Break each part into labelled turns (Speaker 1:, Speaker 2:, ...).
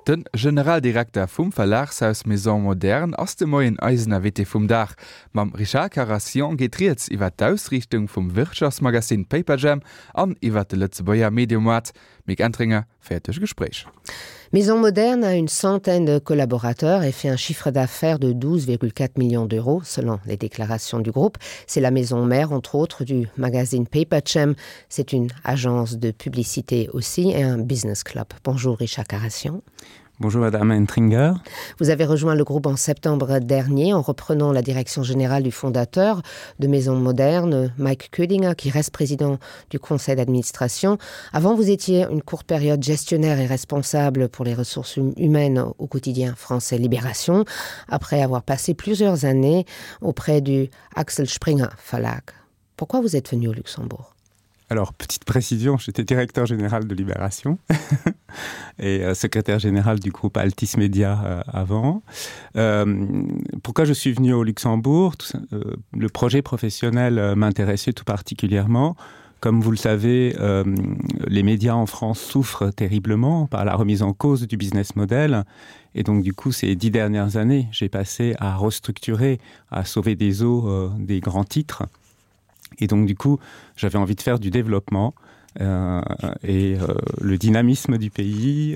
Speaker 1: Den Generaldirektor vum Verlagshaus Maison Modern ass dem moien Eisener WT vum Dach. Mam Richard Carassion getriets iwwer d'Ausrichtung vum Wirtschaftsmagasin Paper Jam an iwwer de Lützebauer Mediumat. Mick Entringer, fertig Gespräch.
Speaker 2: Maison Moderne a une centaine de collaborateurs et fait un chiffre d'affaires de 12,4 millions d'euros, selon les déclarations du groupe. C'est la maison mère, entre autres, du magazine Paper Jam. C'est une agence de publicité aussi et un business club. Bonjour Richard Carassion.
Speaker 3: Bonjour Madame Entringer.
Speaker 2: Vous avez rejoint le groupe en septembre dernier en reprenant la direction générale du fondateur de Maison Moderne, Mike Ködinger, qui reste président du conseil d'administration. Avant, vous étiez une courte période gestionnaire et responsable pour les ressources humaines au quotidien français Libération, après avoir passé plusieurs années auprès du Axel Springer Verlag. Pourquoi vous êtes venu au Luxembourg ?
Speaker 3: Alors, petite précision, j'étais directeur général de Libération et secrétaire général du groupe Altis Media avant. Pourquoi je suis venu au Luxembourg ? Le projet professionnel m'intéressait tout particulièrement. Comme vous le savez, les médias en France souffrent terriblement par la remise en cause du business model. Et donc, du coup, ces 10 dernières années, j'ai passé à restructurer, à sauver des eaux des grands titres. Et donc, du coup, j'avais envie de faire du développement et le dynamisme du pays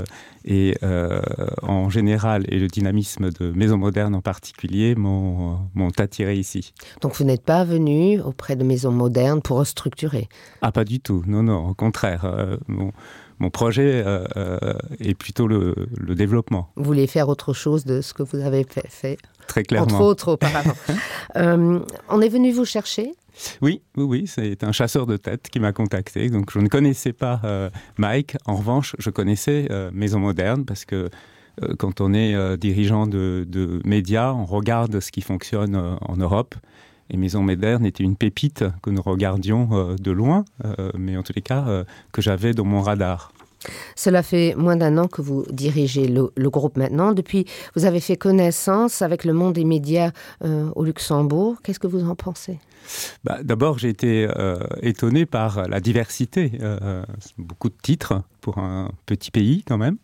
Speaker 3: en général et le dynamisme de Maison Moderne en particulier m'ont attiré ici.
Speaker 2: Donc, vous n'êtes pas venu auprès de Maison Moderne pour restructurer ?
Speaker 3: Ah, pas du tout. Non, au contraire. Mon projet est plutôt le développement.
Speaker 2: Vous voulez faire autre chose de ce que vous avez fait
Speaker 3: Très clairement.
Speaker 2: Entre autres, auparavant. On est venu vous chercher ?
Speaker 3: Oui, c'est un chasseur de tête qui m'a contacté. Donc, je ne connaissais pas Mike. En revanche, je connaissais Maison Moderne parce que quand on est dirigeant de médias, on regarde ce qui fonctionne en Europe. Et Maison Moderne était une pépite que nous regardions de loin, mais en tous les cas, que j'avais dans mon radar.
Speaker 2: Cela fait moins d'un an que vous dirigez le groupe maintenant. Depuis, vous avez fait connaissance avec le monde des médias au Luxembourg. Qu'est-ce que vous en pensez ?
Speaker 3: D'abord, j'ai été étonné par la diversité. Beaucoup de titres pour un petit pays quand même.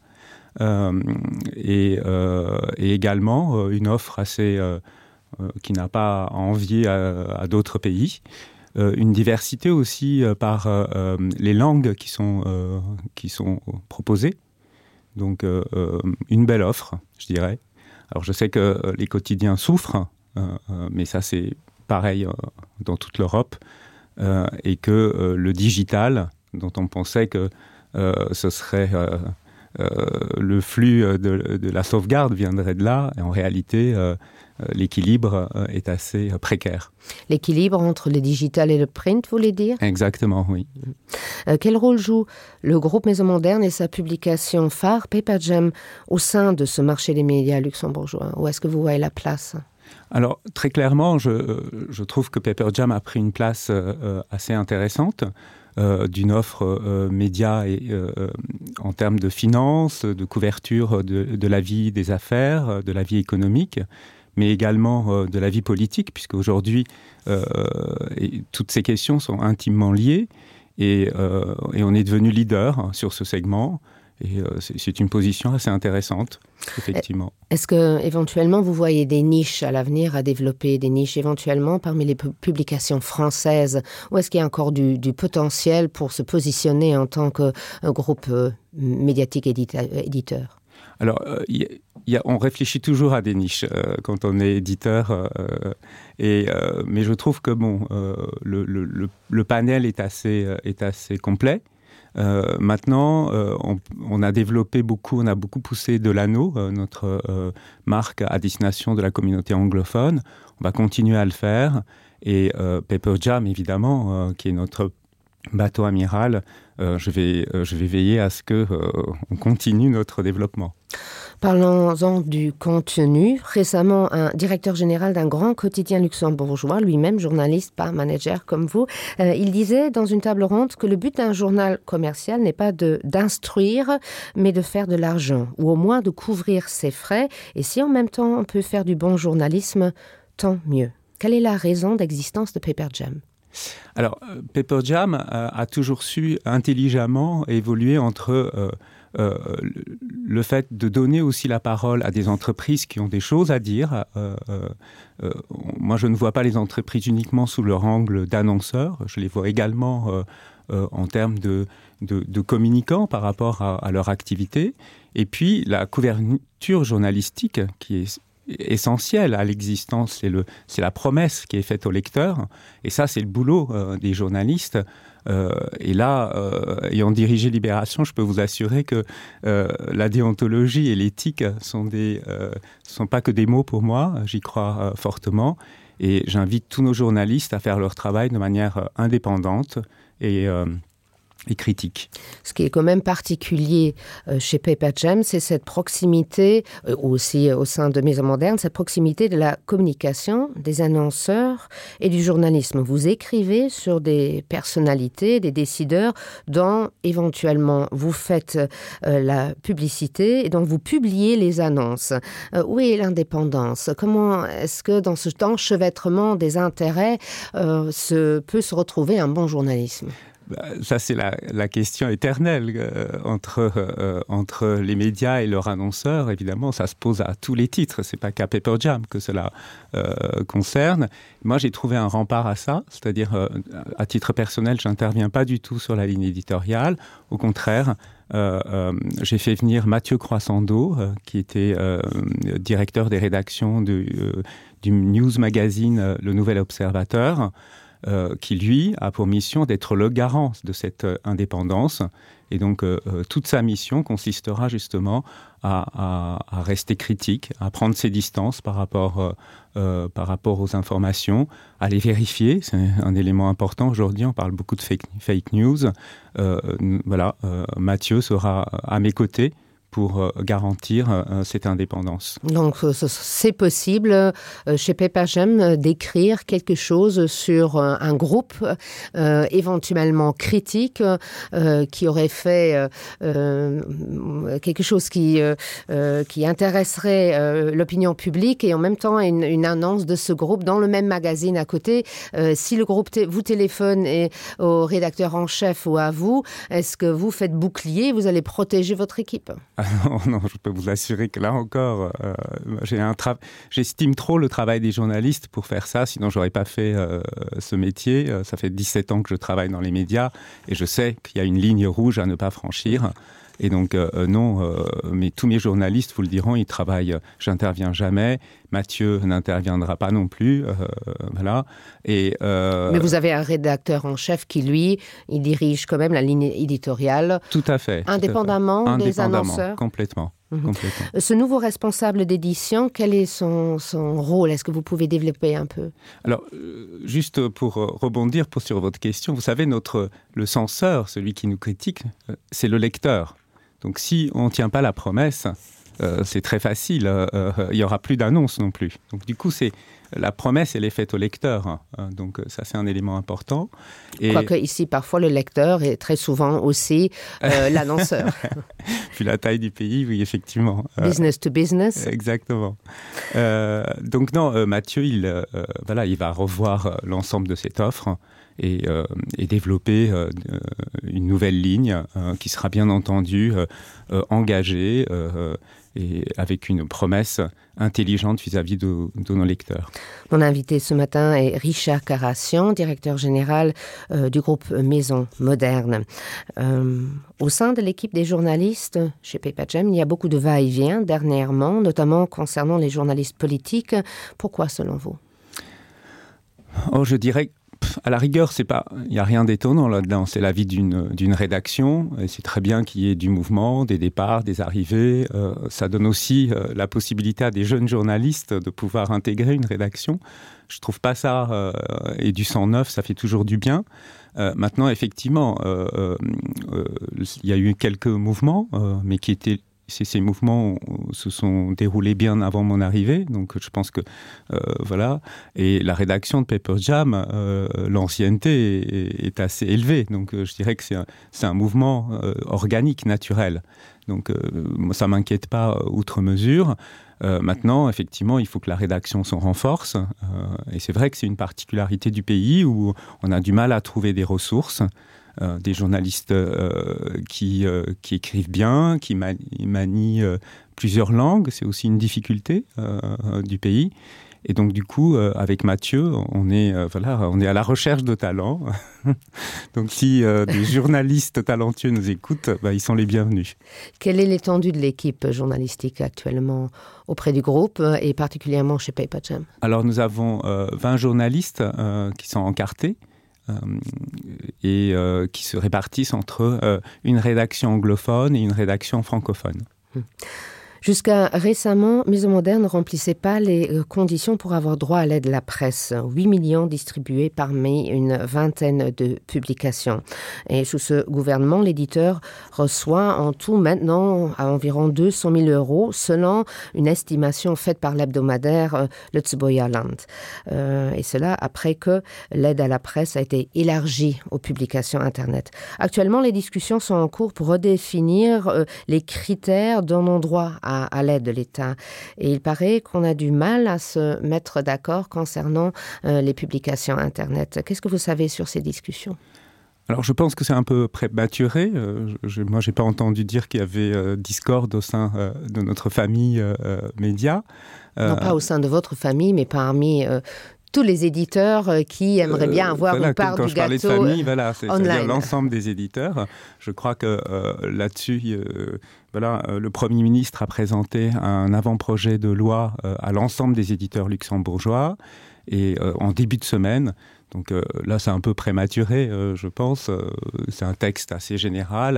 Speaker 3: Et également une offre assez qui n'a pas à envier à d'autres pays. Une diversité aussi par les langues qui sont proposées. Donc, une belle offre, je dirais. Alors, je sais que les quotidiens souffrent, mais ça, c'est pareil dans toute l'Europe, et que le digital, dont on pensait que ce serait le flux de la sauvegarde viendrait de là, et en réalité, l'équilibre est assez précaire.
Speaker 2: L'équilibre entre le digital et le print, vous voulez dire ?
Speaker 3: Exactement, oui.
Speaker 2: Quel rôle joue le groupe Maison Moderne et sa publication phare, Paper Jam, au sein de ce marché des médias luxembourgeois ? Où est-ce que vous voyez la place ?
Speaker 3: Alors, très clairement, je trouve que Paper Jam a pris une place assez intéressante d'une offre média et en termes de finances, de couverture de la vie des affaires, de la vie économique, mais également de la vie politique, puisque aujourd'hui, toutes ces questions sont intimement liées et on est devenu leader sur ce segment. Et c'est une position assez intéressante, effectivement.
Speaker 2: Est-ce que éventuellement vous voyez des niches à l'avenir, à développer des niches éventuellement parmi les publications françaises ? Ou est-ce qu'il y a encore du potentiel pour se positionner en tant que groupe médiatique éditeur ?
Speaker 3: Alors, on réfléchit toujours à des niches quand on est éditeur, mais je trouve que le panel est assez complet. Maintenant, on a développé beaucoup, on a beaucoup poussé Delano, notre marque à destination de la communauté anglophone. On va continuer à le faire. Et Paper Jam, évidemment, qui est notre bateau amiral, je vais veiller à ce qu'on continue notre développement.
Speaker 2: Parlons-en du contenu. Récemment, un directeur général d'un grand quotidien luxembourgeois, lui-même journaliste, pas manager comme vous, il disait dans une table ronde que le but d'un journal commercial n'est pas d'instruire, mais de faire de l'argent, ou au moins de couvrir ses frais. Et si en même temps on peut faire du bon journalisme, tant mieux. Quelle est la raison d'existence de Paper Jam ?
Speaker 3: Alors, Paper Jam a toujours su intelligemment évoluer entre le fait de donner aussi la parole à des entreprises qui ont des choses à dire. Moi, je ne vois pas les entreprises uniquement sous leur angle d'annonceurs. Je les vois également en termes de communicants par rapport à leur activité. Et puis, la couverture journalistique qui est essentielle à l'existence, c'est la promesse qui est faite au lecteur. Et ça, c'est le boulot des journalistes. Et là, ayant dirigé Libération, je peux vous assurer que la déontologie et l'éthique sont pas que des mots pour moi. J'y crois fortement. Et j'invite tous nos journalistes à faire leur travail de manière indépendante et critique.
Speaker 2: Ce qui est quand même particulier chez Paper Jam, c'est cette proximité, aussi au sein de Maison Moderne, cette proximité de la communication, des annonceurs et du journalisme. Vous écrivez sur des personnalités, des décideurs, dont éventuellement vous faites la publicité et dont vous publiez les annonces. Où est l'indépendance? Comment est-ce que dans ce enchevêtrement des intérêts peut se retrouver un bon journalisme?
Speaker 3: Ça, c'est la question éternelle entre les médias et leurs annonceurs. Évidemment, ça se pose à tous les titres. Ce n'est pas qu'à Paper Jam que cela concerne. Moi, j'ai trouvé un rempart à ça. C'est-à-dire, à titre personnel, je n'interviens pas du tout sur la ligne éditoriale. Au contraire, j'ai fait venir Mathieu Croissando, qui était directeur des rédactions du news magazine Le Nouvel Observateur, qui, lui, a pour mission d'être le garant de cette indépendance. Et donc, toute sa mission consistera justement à rester critique, à prendre ses distances par rapport aux informations, à les vérifier. C'est un élément important aujourd'hui. On parle beaucoup de fake news. Mathieu sera à mes côtés pour garantir cette indépendance.
Speaker 2: Donc, c'est possible chez Paper Jam d'écrire quelque chose sur un groupe éventuellement critique qui aurait fait quelque chose qui intéresserait l'opinion publique et en même temps une annonce de ce groupe dans le même magazine à côté. Si le groupe vous téléphone et au rédacteur en chef ou à vous, est-ce que vous faites bouclier, vous allez protéger votre équipe?
Speaker 3: Non, je peux vous assurer que là encore, j'estime trop le travail des journalistes pour faire ça, sinon je n'aurais pas fait ce métier. Ça fait 17 ans que je travaille dans les médias et je sais qu'il y a une ligne rouge à ne pas franchir. Et donc, mais tous mes journalistes vous le diront, ils travaillent, j'interviens jamais, Mathieu n'interviendra pas non plus, voilà. Mais
Speaker 2: vous avez un rédacteur en chef qui, lui, il dirige quand même la ligne éditoriale.
Speaker 3: Tout à fait.
Speaker 2: Indépendamment des annonceurs.
Speaker 3: Complètement. Complètement.
Speaker 2: Ce nouveau responsable d'édition, quel est son rôle? Est-ce que vous pouvez développer un peu?
Speaker 3: Alors, juste pour rebondir sur votre question, vous savez, le censeur, celui qui nous critique, c'est le lecteur. Donc, si on ne tient pas la promesse, c'est très facile. Il n'y aura plus d'annonce non plus. Donc, du coup, la promesse, elle est faite au lecteur. Donc, ça, c'est un élément important.
Speaker 2: Quoique ici, parfois, le lecteur est très souvent aussi l'annonceur.
Speaker 3: Puis la taille du pays, oui, effectivement.
Speaker 2: Business to business.
Speaker 3: Exactement. Donc, non, Mathieu, il va revoir l'ensemble de cette offre et développer une nouvelle ligne qui sera bien entendu engagée et avec une promesse intelligente vis-à-vis de nos lecteurs.
Speaker 2: Mon invité ce matin est Richard Carassian, directeur général du groupe Maison Moderne. Au sein de l'équipe des journalistes chez Paper Jam, il y a beaucoup de va-et-vient dernièrement, notamment concernant les journalistes politiques. Pourquoi, selon vous?
Speaker 3: Je dirais à la rigueur, il n'y a rien d'étonnant là-dedans. C'est la vie d'une rédaction. Et c'est très bien qu'il y ait du mouvement, des départs, des arrivées. Ça donne aussi la possibilité à des jeunes journalistes de pouvoir intégrer une rédaction. Je ne trouve pas ça, et du sang neuf, ça fait toujours du bien. Maintenant, effectivement, il y a eu quelques mouvements, mais qui étaient Ces mouvements se sont déroulés bien avant mon arrivée, donc je pense que voilà. Et la rédaction de Paper Jam, l'ancienneté est assez élevée, donc je dirais que c'est un mouvement organique, naturel. Donc ça m'inquiète pas outre mesure. Maintenant, effectivement, il faut que la rédaction s'en renforce. Et c'est vrai que c'est une particularité du pays où on a du mal à trouver des ressources, des journalistes qui écrivent bien, qui manient plusieurs langues. C'est aussi une difficulté du pays. Et donc, du coup, avec Mathieu, on est à la recherche de talents. Donc, si des journalistes talentueux nous écoutent, ils sont les bienvenus.
Speaker 2: Quelle est l'étendue de l'équipe journalistique actuellement auprès du groupe et particulièrement chez Paper Jam?
Speaker 3: Alors, nous avons 20 journalistes qui sont encartés et qui se répartissent entre une rédaction anglophone et une rédaction francophone.
Speaker 2: Jusqu'à récemment, Maison Moderne ne remplissait pas les conditions pour avoir droit à l'aide de la presse. 8 millions distribués parmi une vingtaine de publications. Et sous ce gouvernement, l'éditeur reçoit en tout maintenant à environ 200 000 euros selon une estimation faite par l'hebdomadaire Le Tseboya Land. Et cela après que l'aide à la presse a été élargie aux publications Internet. Actuellement, les discussions sont en cours pour redéfinir les critères donnant droit à l'aide de l'État. Et il paraît qu'on a du mal à se mettre d'accord concernant les publications Internet. Qu'est-ce que vous savez sur ces discussions?
Speaker 3: Alors, je pense que c'est un peu prématuré. Moi, je n'ai pas entendu dire qu'il y avait discorde au sein de notre famille média.
Speaker 2: Non, pas au sein de votre famille, mais parmi tous les éditeurs qui aimeraient bien avoir une part du gâteau.
Speaker 3: Quand je parlais de famille, voilà, c'est-à-dire l'ensemble des éditeurs. Je crois que là-dessus, le Premier ministre a présenté un avant-projet de loi à l'ensemble des éditeurs luxembourgeois et en début de semaine. Donc là, c'est un peu prématuré, je pense. C'est un texte assez général,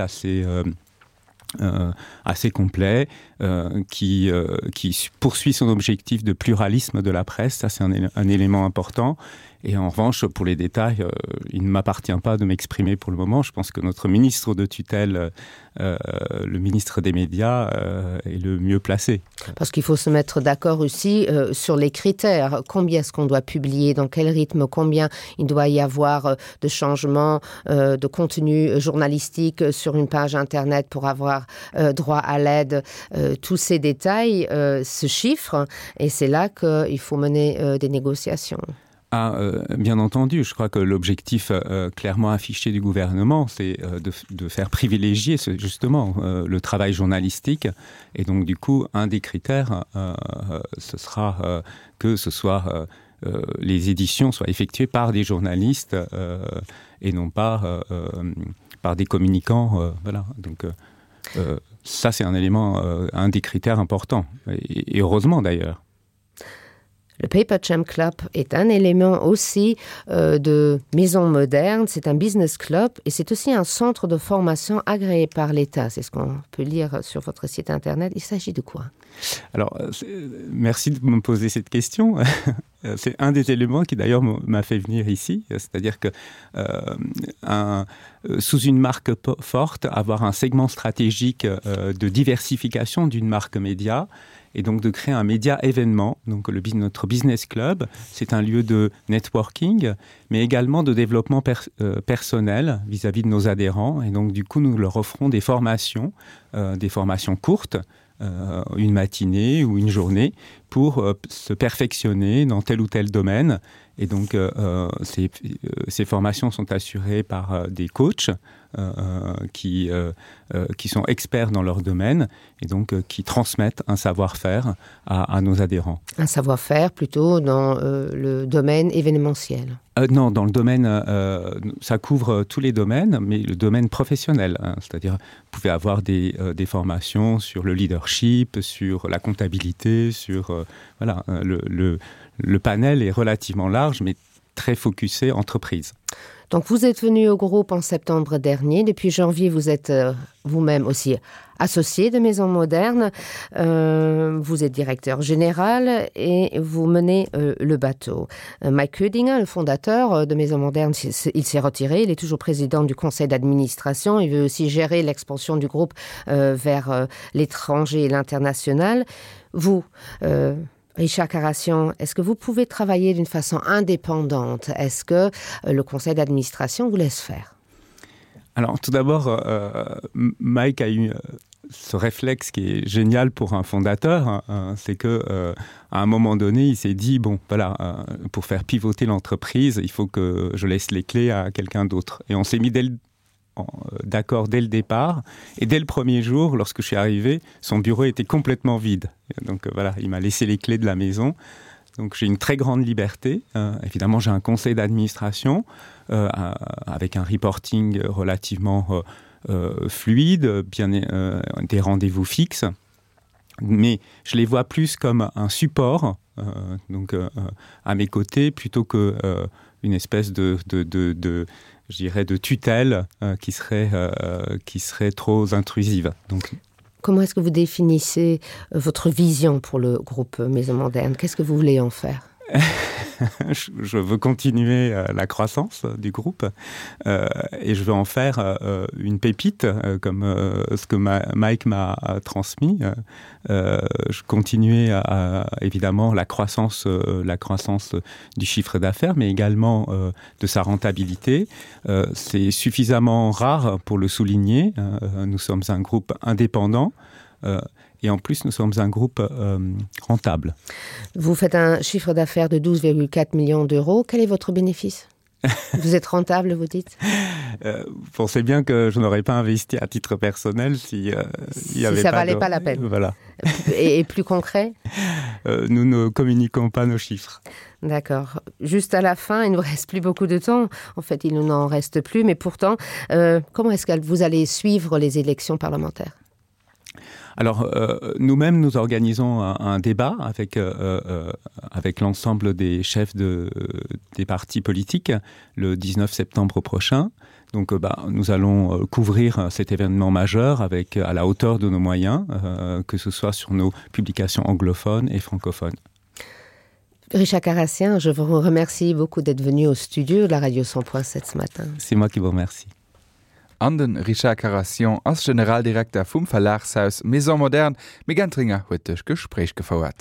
Speaker 3: assez complet, qui poursuit son objectif de pluralisme de la presse. Ça, c'est un élément important. Et en revanche, pour les détails, il ne m'appartient pas de m'exprimer pour le moment. Je pense que notre ministre de tutelle, le ministre des médias, est le mieux placé.
Speaker 2: Parce qu'il faut se mettre d'accord aussi sur les critères. Combien est-ce qu'on doit publier, dans quel rythme, combien il doit y avoir de changements de contenu journalistique sur une page Internet pour avoir droit à l'aide. Tous ces détails se chiffrent et c'est là qu'il faut mener des négociations.
Speaker 3: Bien entendu, je crois que l'objectif clairement affiché du gouvernement, c'est de faire privilégier justement le travail journalistique. Et donc, du coup, un des critères, ce sera que ce soit les éditions soient effectuées par des journalistes et non pas par des communicants. Voilà. Donc, ça, c'est un élément, un des critères importants. Et heureusement, d'ailleurs.
Speaker 2: Le Paper Jam Club est un élément aussi de Maison Moderne. C'est un business club et c'est aussi un centre de formation agréé par l'État. C'est ce qu'on peut lire sur votre site Internet. Il s'agit de quoi?
Speaker 3: Alors, merci de me poser cette question. C'est un des éléments qui d'ailleurs m'a fait venir ici. C'est-à-dire que sous une marque forte, avoir un segment stratégique de diversification d'une marque média, et donc de créer un média événement. Donc notre business club, c'est un lieu de networking, mais également de développement personnel vis-à-vis de nos adhérents. Et donc du coup, nous leur offrons des formations courtes, une matinée ou une journée, pour se perfectionner dans tel ou tel domaine. Et donc ces formations sont assurées par des coachs qui sont experts dans leur domaine et donc qui transmettent un savoir-faire à nos adhérents.
Speaker 2: Un savoir-faire plutôt dans le domaine événementiel?
Speaker 3: Non, dans le domaine, ça couvre tous les domaines, mais le domaine professionnel. C'est-à-dire, vous pouvez avoir des formations sur le leadership, sur la comptabilité, sur... le panel est relativement large, mais très focusé entreprise.
Speaker 2: Donc vous êtes venu au groupe en septembre dernier. Depuis janvier, vous êtes vous-même aussi associé de Maison Moderne. Vous êtes directeur général et vous menez le bateau. Mike Ködinger, le fondateur de Maison Moderne, il s'est retiré. Il est toujours président du conseil d'administration. Il veut aussi gérer l'expansion du groupe vers l'étranger et l'international. Vous, Richard Carassian, est-ce que vous pouvez travailler d'une façon indépendante? Est-ce que le conseil d'administration vous laisse faire?
Speaker 3: Alors, tout d'abord, Mike a eu ce réflexe qui est génial pour un fondateur, c'est que à un moment donné, il s'est dit bon, voilà, pour faire pivoter l'entreprise, il faut que je laisse les clés à quelqu'un d'autre. Et on s'est mis d'accord dès le départ. Et dès le premier jour, lorsque je suis arrivé, son bureau était complètement vide. Donc voilà, il m'a laissé les clés de la maison. Donc j'ai une très grande liberté. Évidemment, j'ai un conseil d'administration avec un reporting relativement fluide, bien des rendez-vous fixes. Mais je les vois plus comme un support à mes côtés plutôt que une espèce de je dirais de tutelle qui serait trop intrusive. Donc,
Speaker 2: comment est-ce que vous définissez votre vision pour le groupe Maison Moderne? Qu'est-ce que vous voulez en faire?
Speaker 3: Je veux continuer la croissance du groupe et je veux en faire une pépite comme ce que Mike m'a transmis. Je continuer évidemment la croissance du chiffre d'affaires, mais également de sa rentabilité. C'est suffisamment rare pour le souligner. Nous sommes un groupe indépendant. Et en plus, nous sommes un groupe rentable.
Speaker 2: Vous faites un chiffre d'affaires de 12,4 millions d'euros. Quel est votre bénéfice? Vous êtes rentable, vous dites?
Speaker 3: Vous pensez bien que je n'aurais pas investi à titre personnel si
Speaker 2: ça valait pas la peine.
Speaker 3: Voilà.
Speaker 2: Et plus concret?
Speaker 3: Nous ne communiquons pas nos chiffres.
Speaker 2: D'accord. Juste à la fin, il ne nous reste plus beaucoup de temps. En fait, il n'en reste plus. Mais pourtant, comment est-ce que vous allez suivre les élections parlementaires?
Speaker 3: Alors, nous-mêmes, nous organisons un débat avec l'ensemble des chefs des partis politiques le 19 septembre prochain. Donc, nous allons couvrir cet événement majeur à la hauteur de nos moyens, que ce soit sur nos publications anglophones et francophones.
Speaker 2: Richard Carassian, je vous remercie beaucoup d'être venu au studio de la Radio 100.7 ce matin.
Speaker 3: C'est moi qui vous remercie.
Speaker 1: An den Richard Carassian als Generaldirektor vum Verlagshaus Maison Moderne mé Gentringer huetech Gespräch gefauert.